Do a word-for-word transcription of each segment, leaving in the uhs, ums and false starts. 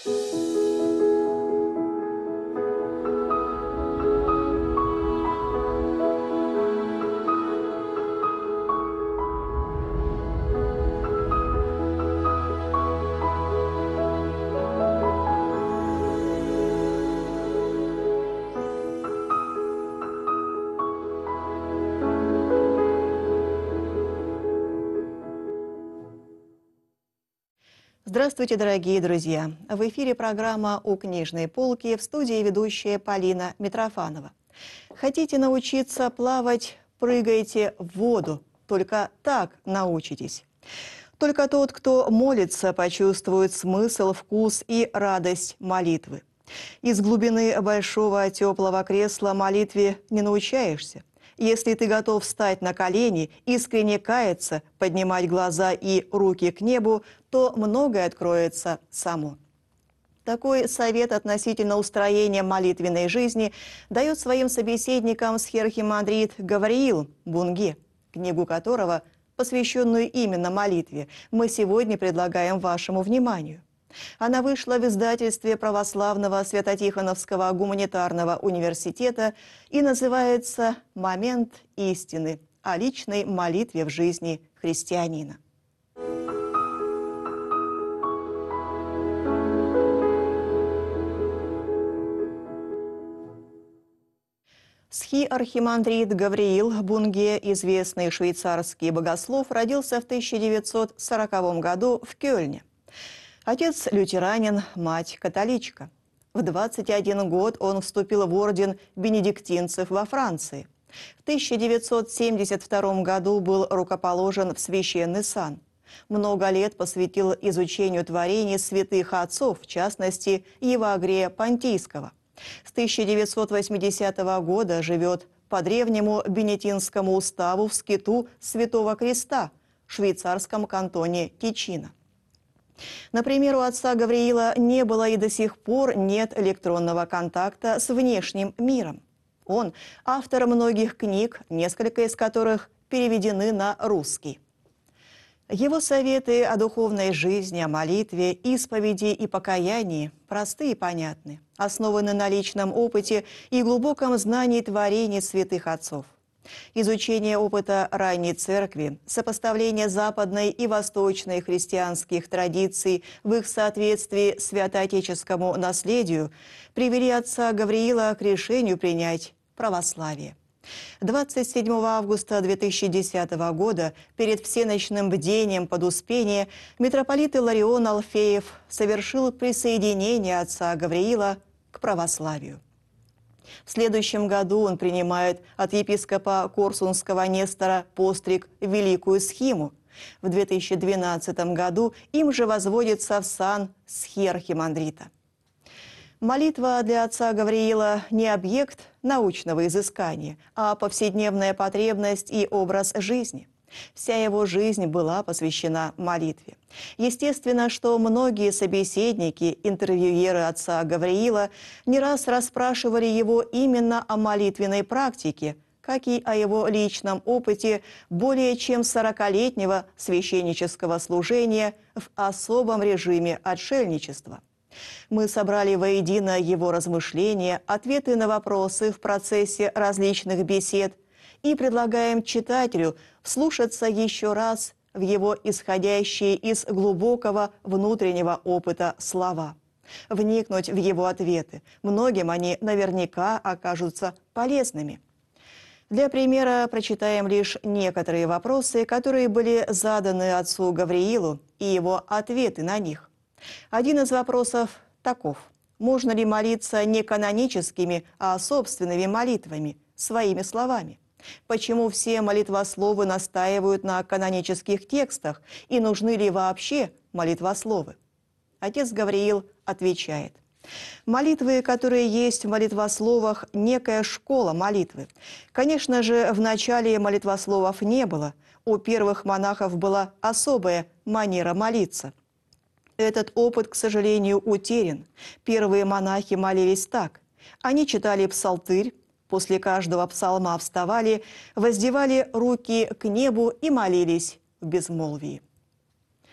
Здравствуйте, дорогие друзья! В эфире программа «У книжной полки», в студии ведущая Полина Митрофанова. Хотите научиться плавать? Прыгайте в воду. Только так научитесь. Только тот, кто молится, почувствует смысл, вкус и радость молитвы. Из глубины большого теплого кресла молитве не научаешься. Если ты готов встать на колени, искренне каяться, поднимать глаза и руки к небу, то многое откроется само. Такой совет относительно устроения молитвенной жизни дает своим собеседникам схиархимандрит Гавриил Бунге, книгу которого, посвященную именно молитве, мы сегодня предлагаем вашему вниманию. Она вышла в издательстве Православного Свято-Тихоновского гуманитарного университета и называется «Момент истины о личной молитве в жизни христианина». Схиархимандрит Гавриил Бунге, известный швейцарский богослов, родился в тысяча девятьсот сороковом году в Кёльне. Отец лютеранин, мать католичка. В двадцать один год он вступил в орден бенедиктинцев во Франции. В тысяча девятьсот семьдесят втором году был рукоположен в священный сан. Много лет посвятил изучению творений святых отцов, в частности, Евагрия Понтийского. С тысяча девятьсот восьмидесятого года живет по древнему бенедиктинскому уставу в скиту Святого Креста в швейцарском кантоне Тичино. Например, у отца Гавриила не было и до сих пор нет электронного контакта с внешним миром. Он автор многих книг, несколько из которых переведены на русский. Его советы о духовной жизни, о молитве, исповеди и покаянии просты и понятны, основаны на личном опыте и глубоком знании творений святых отцов. Изучение опыта ранней церкви, сопоставление западной и восточной христианских традиций в их соответствии святоотеческому наследию привели отца Гавриила к решению принять православие. двадцать седьмого августа две тысячи десятого года перед всеночным бдением под Успение митрополит Илларион Алфеев совершил присоединение отца Гавриила к православию. В следующем году он принимает от епископа Корсунского Нестора постриг Великую Схиму. В две тысячи двенадцатом году им же возводится в сан схиархимандрита. Молитва для отца Гавриила не объект научного изыскания, а повседневная потребность и образ жизни. Вся его жизнь была посвящена молитве. Естественно, что многие собеседники, интервьюеры отца Гавриила не раз расспрашивали его именно о молитвенной практике, как и о его личном опыте более чем сорокалетнего священнического служения в особом режиме отшельничества. Мы собрали воедино его размышления, ответы на вопросы в процессе различных бесед и предлагаем читателю вслушаться еще раз в его исходящие из глубокого внутреннего опыта слова, вникнуть в его ответы. Многим они наверняка окажутся полезными. Для примера прочитаем лишь некоторые вопросы, которые были заданы отцу Гавриилу, и его ответы на них. Один из вопросов таков: можно ли молиться не каноническими, а собственными молитвами, своими словами? Почему все молитвословы настаивают на канонических текстах, и нужны ли вообще молитвословы? Отец Гавриил отвечает: молитвы, которые есть в молитвословах, некая школа молитвы. Конечно же, в начале молитвословов не было. У первых монахов была особая манера молиться. Этот опыт, к сожалению, утерян. Первые монахи молились так. Они читали псалтырь, после каждого псалма вставали, воздевали руки к небу и молились в безмолвии.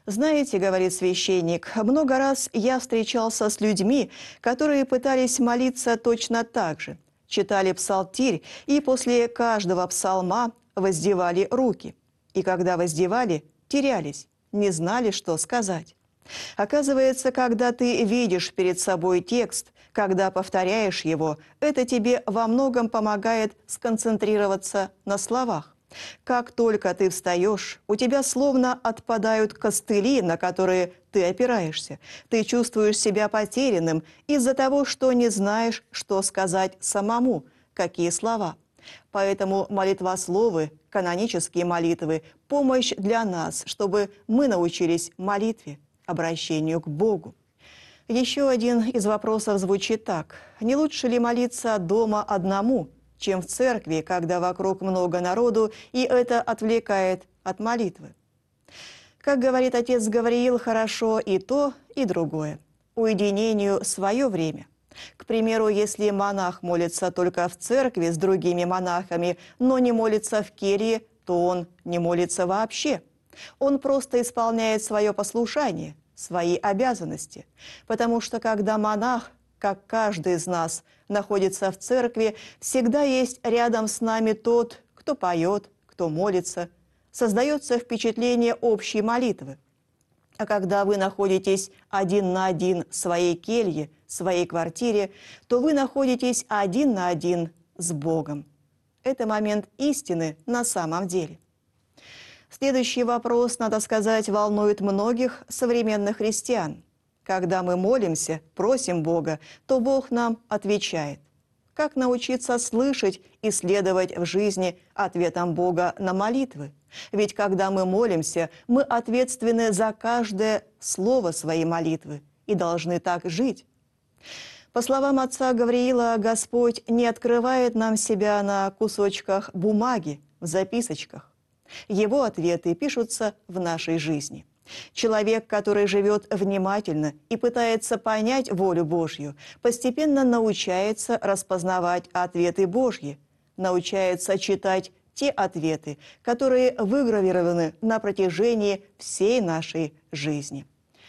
«Знаете, — говорит священник, — много раз я встречался с людьми, которые пытались молиться точно так же, читали псалтирь и после каждого псалма воздевали руки. И когда воздевали, терялись, не знали, что сказать. Оказывается, когда ты видишь перед собой текст, когда повторяешь его, это тебе во многом помогает сконцентрироваться на словах. Как только ты встаешь, у тебя словно отпадают костыли, на которые ты опираешься. Ты чувствуешь себя потерянным из-за того, что не знаешь, что сказать самому, какие слова. Поэтому молитвословы, канонические молитвы – помощь для нас, чтобы мы научились молитве, обращению к Богу. Еще один из вопросов звучит так. Не лучше ли молиться дома одному, чем в церкви, когда вокруг много народу, и это отвлекает от молитвы? Как говорит отец Гавриил, хорошо и то, и другое. Уединению свое время. К примеру, если монах молится только в церкви с другими монахами, но не молится в келье, то он не молится вообще. Он просто исполняет свое послушание, свои обязанности. Потому что когда монах, как каждый из нас, находится в церкви, всегда есть рядом с нами тот, кто поет, кто молится. Создается впечатление общей молитвы. А когда вы находитесь один на один в своей келье, в своей квартире, то вы находитесь один на один с Богом. Это момент истины на самом деле. Следующий вопрос, надо сказать, волнует многих современных христиан. Когда мы молимся, просим Бога, то Бог нам отвечает. Как научиться слышать и следовать в жизни ответам Бога на молитвы? Ведь когда мы молимся, мы ответственны за каждое слово своей молитвы и должны так жить. По словам отца Гавриила, Господь не открывает нам себя на кусочках бумаги, в записочках. Его ответы пишутся в нашей жизни. Человек, который живет внимательно и пытается понять волю Божью, постепенно научается распознавать ответы Божьи, научается читать те ответы, которые выгравированы на протяжении всей нашей жизни.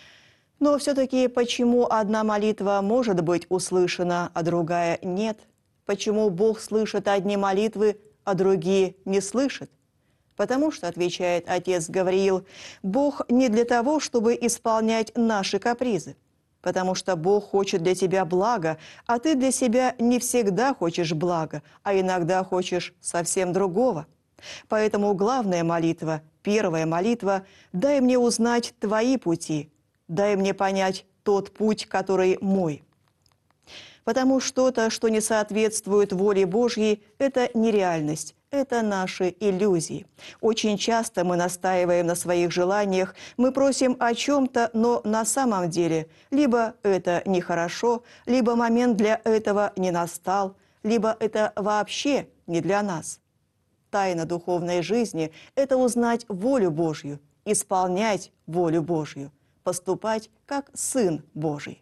Но все-таки почему одна молитва может быть услышана, а другая нет? Почему Бог слышит одни молитвы, а другие не слышит? Потому что, отвечает отец Гавриил, Бог не для того, чтобы исполнять наши капризы. Потому что Бог хочет для тебя блага, а ты для себя не всегда хочешь блага, а иногда хочешь совсем другого. Поэтому главная молитва, первая молитва – дай мне узнать твои пути, дай мне понять тот путь, который мой. Потому что-то, что не соответствует воле Божьей, это нереальность. Это наши иллюзии. Очень часто мы настаиваем на своих желаниях, мы просим о чем-то, но на самом деле либо это нехорошо, либо момент для этого не настал, либо это вообще не для нас. Тайна духовной жизни – это узнать волю Божью, исполнять волю Божью, поступать как Сын Божий.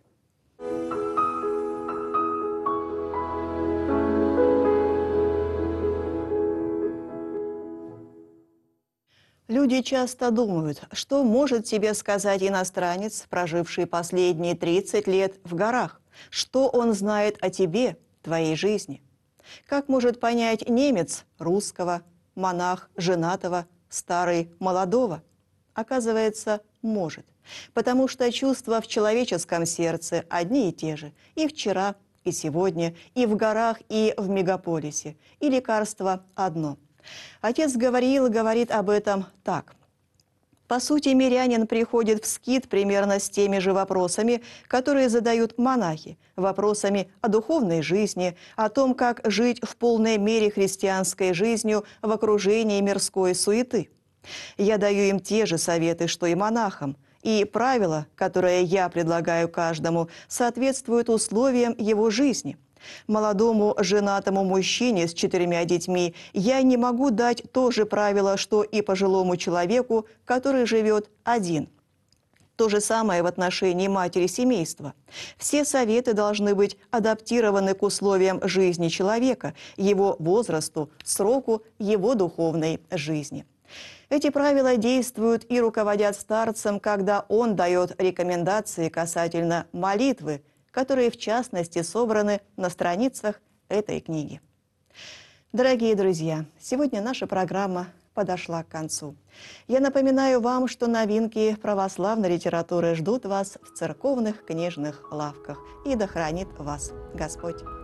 Люди часто думают, что может тебе сказать иностранец, проживший последние тридцать лет в горах, что он знает о тебе, твоей жизни. Как может понять немец русского, монах женатого, старый молодого? Оказывается, может, потому что чувства в человеческом сердце одни и те же, и вчера, и сегодня, и в горах, и в мегаполисе, и лекарство одно – отец Гавриил говорит об этом так. По сути, мирянин приходит в скит примерно с теми же вопросами, которые задают монахи, вопросами о духовной жизни, о том, как жить в полной мере христианской жизнью в окружении мирской суеты. Я даю им те же советы, что и монахам, и правила, которые я предлагаю каждому, соответствуют условиям его жизни. Молодому женатому мужчине с четырьмя детьми я не могу дать то же правило, что и пожилому человеку, который живет один. То же самое в отношении матери семейства. Все советы должны быть адаптированы к условиям жизни человека, его возрасту, сроку его духовной жизни. Эти правила действуют и руководят старцем, когда он дает рекомендации касательно молитвы, которые в частности собраны на страницах этой книги. Дорогие друзья, сегодня наша программа подошла к концу. Я напоминаю вам, что новинки православной литературы ждут вас в церковных книжных лавках. И да хранит вас Господь!